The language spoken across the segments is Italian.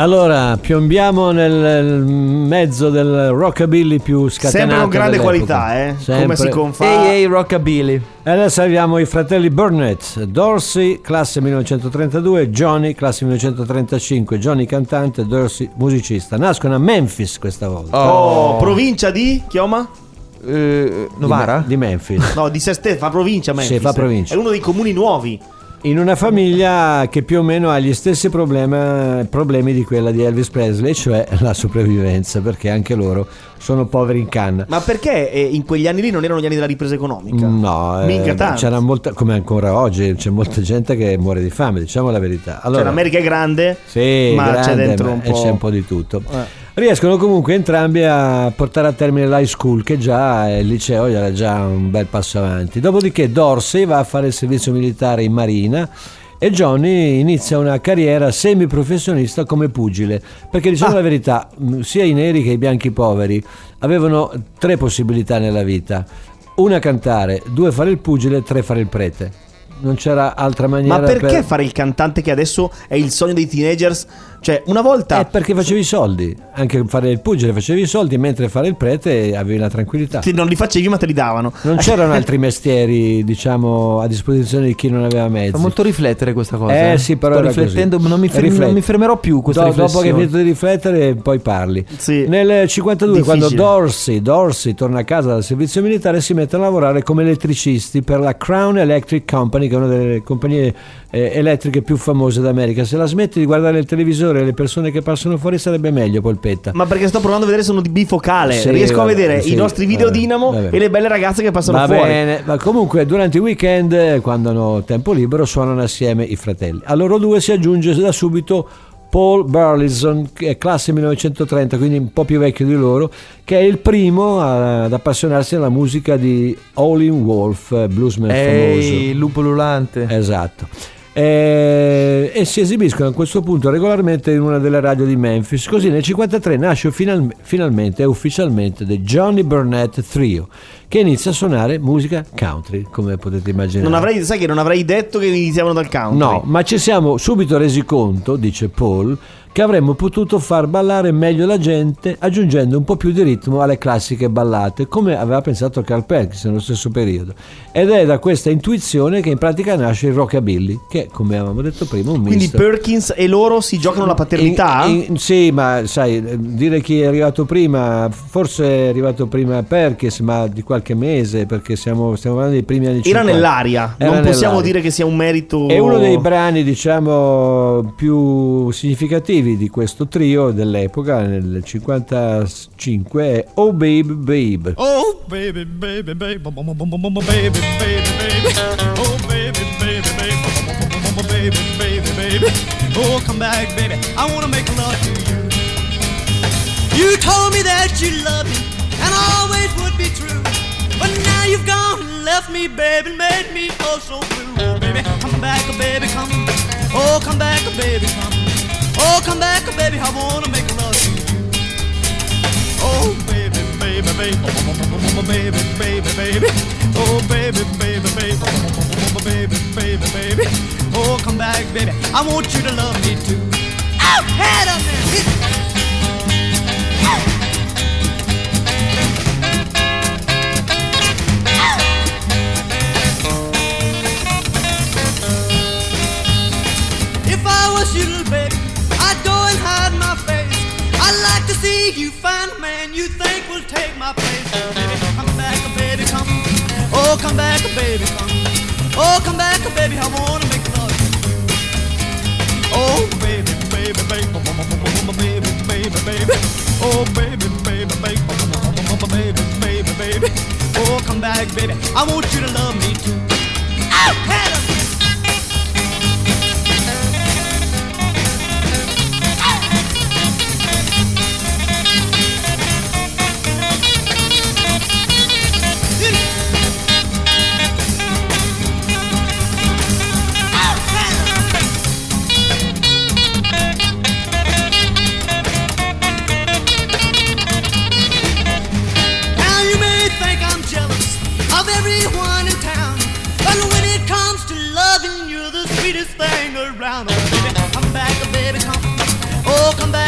Allora, piombiamo nel mezzo del rockabilly più scatenato. Sempre con grande dell'epoca. qualità, come si confà. Ehi, rockabilly. E adesso arriviamo ai fratelli Burnett. Dorsey, classe 1932, Johnny, classe 1935. Johnny cantante, Dorsey musicista. Nascono a Memphis questa volta. Provincia di Chioma? Novara? Di Memphis. No, di Seste, fa provincia Memphis. Sì, fa provincia. È uno dei comuni nuovi. In una famiglia che più o meno ha gli stessi problemi di quella di Elvis Presley, cioè la sopravvivenza, perché anche loro sono poveri in canna. Ma perché in quegli anni lì non erano gli anni della ripresa economica? No, c'era molta, come ancora oggi, c'è molta gente che muore di fame, diciamo la verità. Allora, cioè l'America è grande, sì, ma grande, c'è dentro un po'. c'è un po' di tutto. Riescono comunque entrambi a portare a termine l'high school, che già il liceo era già un bel passo avanti. Dopodiché Dorsey va a fare il servizio militare in marina e Johnny inizia una carriera semiprofessionista come pugile, perché diciamo la verità, sia i neri che i bianchi poveri avevano 3 possibilità nella vita: 1 cantare, 2 fare il pugile, 3 fare il prete. Non c'era altra maniera. Ma perché fare il cantante, che adesso è il sogno dei teenagers? Cioè, una volta perché facevi i soldi. Anche fare il pugile facevi i soldi, mentre fare il prete avevi la tranquillità. non li facevi, ma te li davano. Non c'erano altri mestieri, diciamo, a disposizione di chi non aveva mezzi. Fa molto riflettere questa cosa. Sì, però sto riflettendo, non mi fermerò più questa riflessione. Dopo che hai finito di riflettere, poi parli. Sì. Nel 52, Difficile. quando Dorsey torna a casa dal servizio militare, si mette a lavorare come elettricisti per la Crown Electric Company, che è una delle compagnie elettriche più famose d'America. Se la smetti di guardare il televisore e le persone che passano fuori sarebbe meglio, Polpetta. Ma perché sto provando a vedere, sono di bifocale. Sì, Riesco a vedere sì, i nostri video Dinamo e le belle ragazze che passano fuori. Va bene, ma comunque durante i weekend, quando hanno tempo libero, suonano assieme i fratelli. A loro due si aggiunge da subito Paul Burleson, che è classe 1930, quindi un po' più vecchio di loro, che è il primo ad appassionarsi alla musica di Howlin' Wolf, bluesman famoso. Il lupo ululante. Esatto. E si esibiscono a questo punto regolarmente in una delle radio di Memphis. Così nel 1953 nasce finalmente e ufficialmente The Johnny Burnett Trio, che inizia a suonare musica country, come potete immaginare. Sai che non avrei detto che iniziavano dal country. No, ma ci siamo subito resi conto, dice Paul, che avremmo potuto far ballare meglio la gente aggiungendo un po' più di ritmo alle classiche ballate, come aveva pensato Carl Perkins nello stesso periodo. Ed è da questa intuizione che in pratica nasce il rockabilly, che, come avevamo detto prima, un Quindi misto. Perkins e loro si giocano la paternità? Sì, ma sai, dire chi è arrivato prima, forse è arrivato prima Perkins, ma di qualche mese, perché stiamo parlando dei primi anni 50. Era nell'aria, non possiamo dire che sia un merito. È uno dei brani, diciamo, più significativi di questo trio dell'epoca. Nel 55 è Oh Baby Babe. Oh baby, baby, baby, baby, baby, baby. Oh baby, baby, baby, baby, baby, baby. Oh come back, baby, I wanna make love to you. You told me that you loved me and always would be true, but now you've gone and left me, baby, made me oh so blue. Oh baby, come back, baby, come. Oh come back, baby, come. Oh, come back, baby, I wanna make love to you. Oh, baby, baby, baby, baby, baby, baby. Oh, baby, baby, baby, baby, baby, baby. Oh, come back, baby, I want you to love me too. Oh, head up there. If I was you, little baby, I'd go and hide my face. I'd like to see you find a man you think will take my place. Oh, baby, come back, baby, come. Oh, come back, baby, come. Oh, come back, baby, I wanna make love to you. Oh, baby, baby, baby, baby, baby, baby. Oh, baby, baby, baby, baby, baby, baby. Oh, come back, baby, I want you to love me too. Oh, head up. Everyone in town, but when it comes to loving, you're the sweetest thing around. Oh, baby, come back, baby, come. Oh, come back.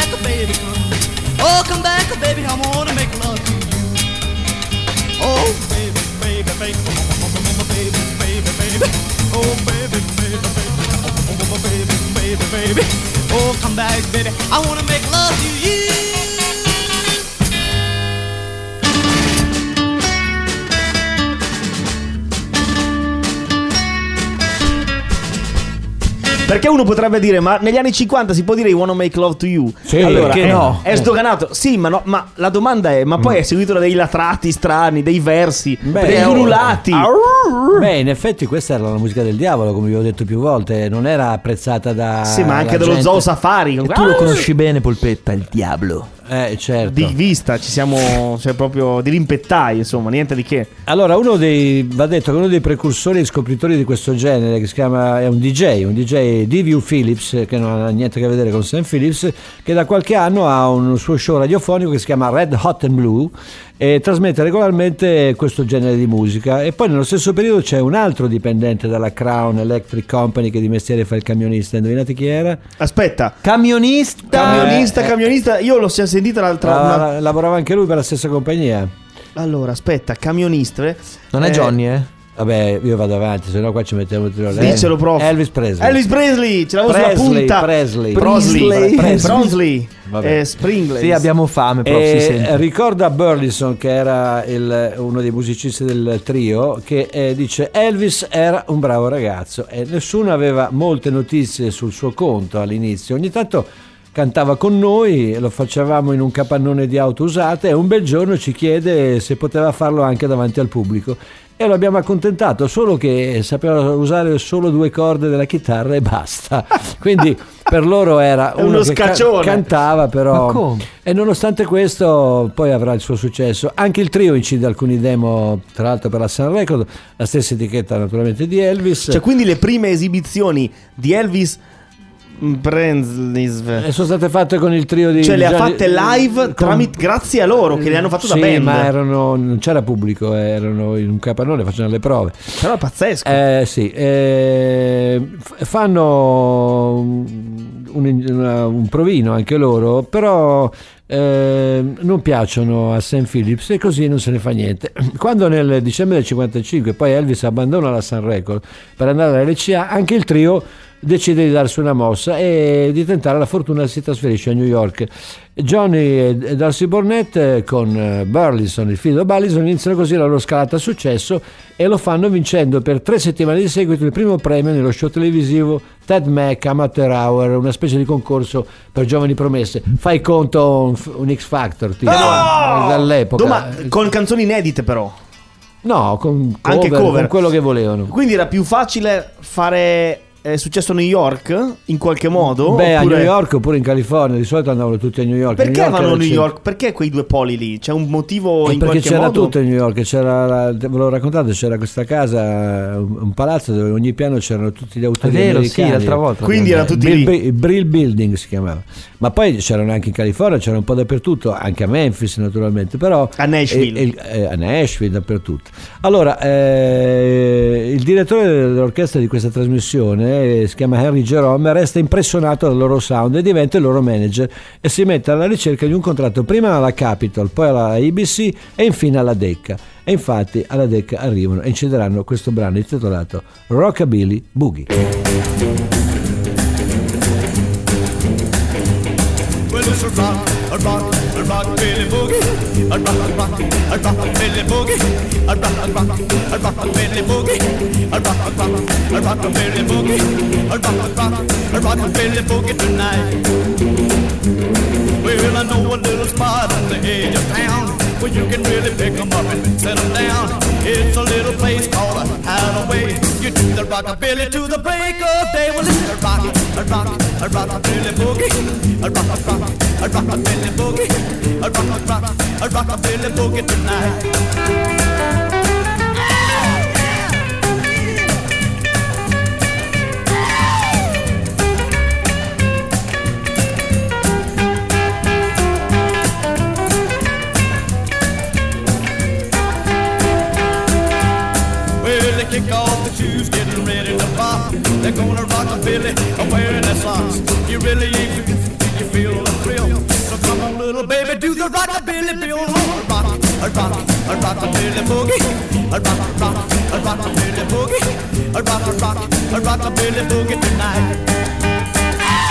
baby. Oh, come back, baby. I wanna make love to you. Perché uno potrebbe dire, ma negli anni 50 si può dire I wanna make love to you? Sì, allora, perché no? È sdoganato. Sì, ma no, ma la domanda è, ma poi è seguito da dei latrati strani, dei versi, degli ululati. Beh, in effetti questa era la musica del diavolo, come vi ho detto più volte, non era apprezzata da... Sì, ma anche dallo Zoo Safari. E tu lo conosci bene, Polpetta, il diavolo. Certo. Di vista, ci siamo, cioè proprio di rimpettai, insomma, niente di che. Allora, va detto che uno dei precursori e scopritori di questo genere, che si chiama, è un DJ D.V. Phillips, che non ha niente a che vedere con Sam Phillips, che da qualche anno ha un suo show radiofonico che si chiama Red Hot and Blue e trasmette regolarmente questo genere di musica. E poi nello stesso periodo c'è un altro dipendente dalla Crown Electric Company che di mestiere fa il camionista. Indovinate chi era? Aspetta, Camionista. Io l'ho sentita l'altra. Lavorava anche lui per la stessa compagnia. Allora, aspetta, camionista. Non è Johnny, Vabbè, io vado avanti, sennò qua ci mettiamo il tiro. Dicelo, prof. Elvis Presley, ce l'avevo sulla punta. Presley. Springley. Sì, abbiamo fame, prof, si sente. Ricorda Burleson, che era uno dei musicisti del trio, che dice: Elvis era un bravo ragazzo e nessuno aveva molte notizie sul suo conto all'inizio. Ogni tanto cantava con noi, lo facevamo in un capannone di auto usate e un bel giorno ci chiede se poteva farlo anche davanti al pubblico. E lo abbiamo accontentato, solo che sapeva usare solo 2 corde della chitarra e basta. Quindi per loro era uno che cantava, però. Ma come? E nonostante questo poi avrà il suo successo. Anche il trio incide alcuni demo, tra l'altro per la Sun Record, la stessa etichetta naturalmente di Elvis. Cioè, quindi le prime esibizioni di Elvis Presley sono state fatte con il trio di... Cioè le ha fatte live grazie a loro, che le hanno fatto da band. Sì, ma non c'era pubblico, erano in un capannone, facevano le prove. Però è pazzesco. Sì, fanno un provino anche loro, però non piacciono a Sam Phillips e così non se ne fa niente. Quando nel dicembre del 55 poi Elvis abbandona la Sun Record per andare alla LCA, anche il trio decide di darsi una mossa e di tentare la fortuna. Si trasferisce a New York. Johnny e Darcy Burnett con Burleson, il figlio Burleson, iniziano così la loro scalata a successo e lo fanno vincendo per 3 settimane di seguito il primo premio nello show televisivo Ted Mac Amateur Hour, una specie di concorso per giovani promesse. Fai conto un X Factor tipo, dall'epoca. Con canzoni inedite però. No, con anche cover, con quello che volevano. Quindi era più facile fare... È successo a New York in qualche modo? Beh, a New York oppure in California. Di solito andavano tutti a New York. Perché vanno a New York? Perché quei 2 poli lì? C'è un motivo in perché qualche c'era modo? tutto a New York. Ve l'ho raccontato, c'era questa casa, un palazzo dove ogni piano c'erano tutti gli autori americani. Sì, l'altra volta. Quindi era tutti lì. Brill Building si chiamava. Ma poi c'erano anche in California, c'era un po' dappertutto, anche a Memphis naturalmente, però a Nashville. A Nashville dappertutto. Allora, il direttore dell'orchestra di questa trasmissione si chiama Henry Jerome, resta impressionato dal loro sound e diventa il loro manager e si mette alla ricerca di un contratto prima alla Capitol, poi alla ABC e infine alla Decca. E infatti alla Decca arrivano e incideranno questo brano intitolato Rockabilly Boogie. Well, it's a rockabilly boogie, a rockabilly boogie, a rockabilly boogie, a rockabilly boogie, a rockabilly boogie tonight. Well, I know a little spot on the edge of town where you can really pick 'em up and set 'em down. It's a little place called a Hideaway. You do the rockabilly to the break of day. Well, it's a rockabilly boogie, a rockabilly boogie, a rockabilly boogie tonight. Kick off the shoes, getting ready to pop. They're gonna rock a billy, wearing their socks. You really ain't did you feel the thrill? So come on, little baby, do the rockabilly bill. A rockabilly boogie, a rockabilly boogie, a rockabilly boogie tonight.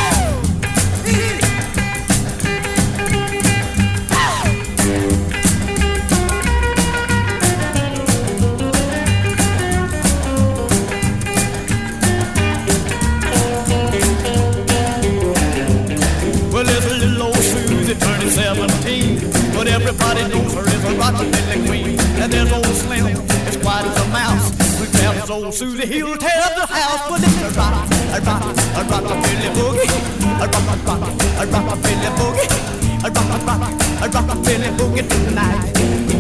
slim, as quiet as a mouse. We grab old Susie, he'll tear up the house. But it's a rockabilly boogie, a rockabilly boogie, a rockabilly boogie tonight.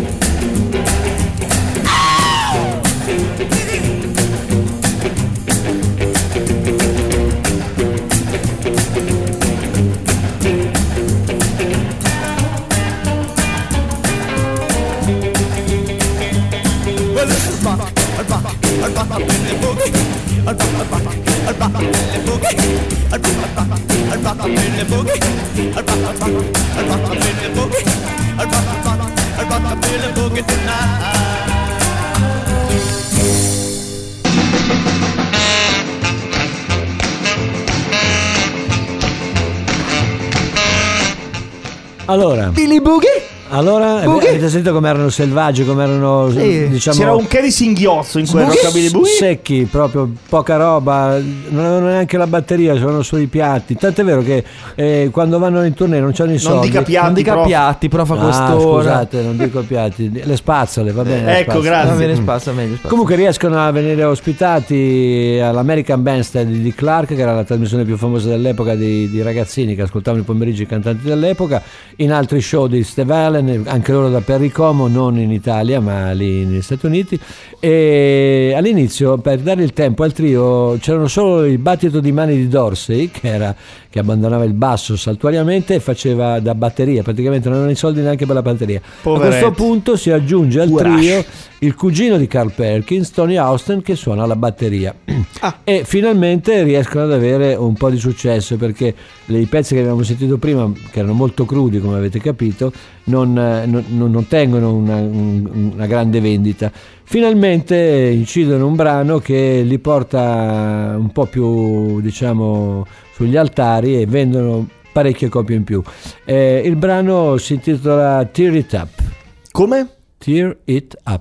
Well, it's a rockabilly boogie, a rockabilly boogie, a rockabilly boogie, a rockabilly boogie, a rockabilly boogie tonight. Allora, Billy Boogie? Allora, avete sentito come erano selvaggi, come erano, sì, diciamo, c'era un che di singhiozzo in quel rockabilly boogie, secchi, proprio poca roba, non avevano neanche la batteria, c'erano solo i piatti. Tant'è vero che quando vanno in tournée non c'hanno i soldi. Non dica piatti, però fa quest'ora. Scusate, non dico piatti, le spazzole, va bene. Ecco, grazie. Va bene, spazza meglio. Comunque riescono a venire ospitati all'American Bandstand di Clark, che era la trasmissione più famosa dell'epoca di ragazzini che ascoltavano i pomeriggi i cantanti dell'epoca, in altri show di Steve Allen, anche loro da Perry Como, non in Italia ma lì negli Stati Uniti. E all'inizio, per dare il tempo al trio, c'erano solo il battito di mani di Dorsey, che abbandonava il basso saltuariamente e faceva da batteria, praticamente non avevano i soldi neanche per la batteria. Poveretti. A questo punto si aggiunge al trio il cugino di Carl Perkins, Tony Austin, che suona la batteria. E finalmente riescono ad avere un po' di successo, perché i pezzi che abbiamo sentito prima, che erano molto crudi come avete capito, non tengono una grande vendita. Finalmente incidono un brano che li porta un po' più, diciamo, sugli altari, e vendono parecchie copie in più. Il brano si intitola Tear It Up. Come? Tear It Up.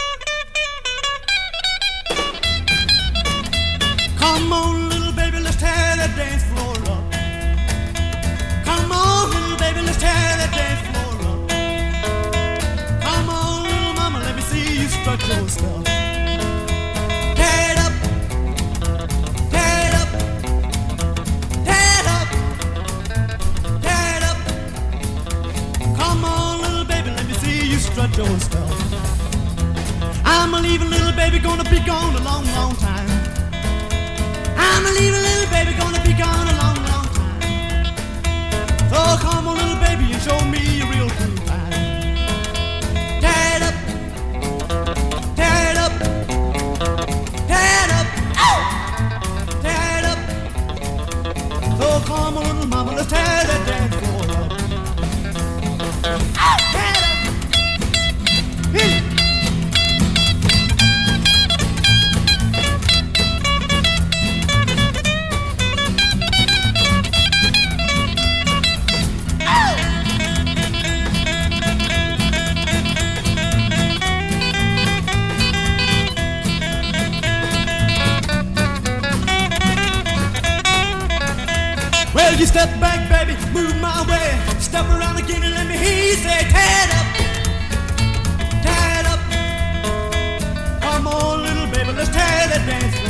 Come on, little baby, let's tear that dance floor up. Come on, little baby, let's tear that dance floor up. Come on, little mama, let me see you strut your stuff. Tear it up, tear it up, tear it up, tear it up. Come on, little baby, let me see you strut your stuff. I'm a leaving, little baby, gonna be gone a long, long time. I'm a leaving, little baby, gonna be gone a long, long time. So come on, little baby, and show me a real cool time. Tear it up, tear it up, tear it up, tear it up. So come on, little mama, let's tear that dance floor up. Tear it up. Hit it. Well, you step back, baby, move my way. Step around again and let me hear you say, tear it up, tear it up. Come on, little baby, let's tear that dance.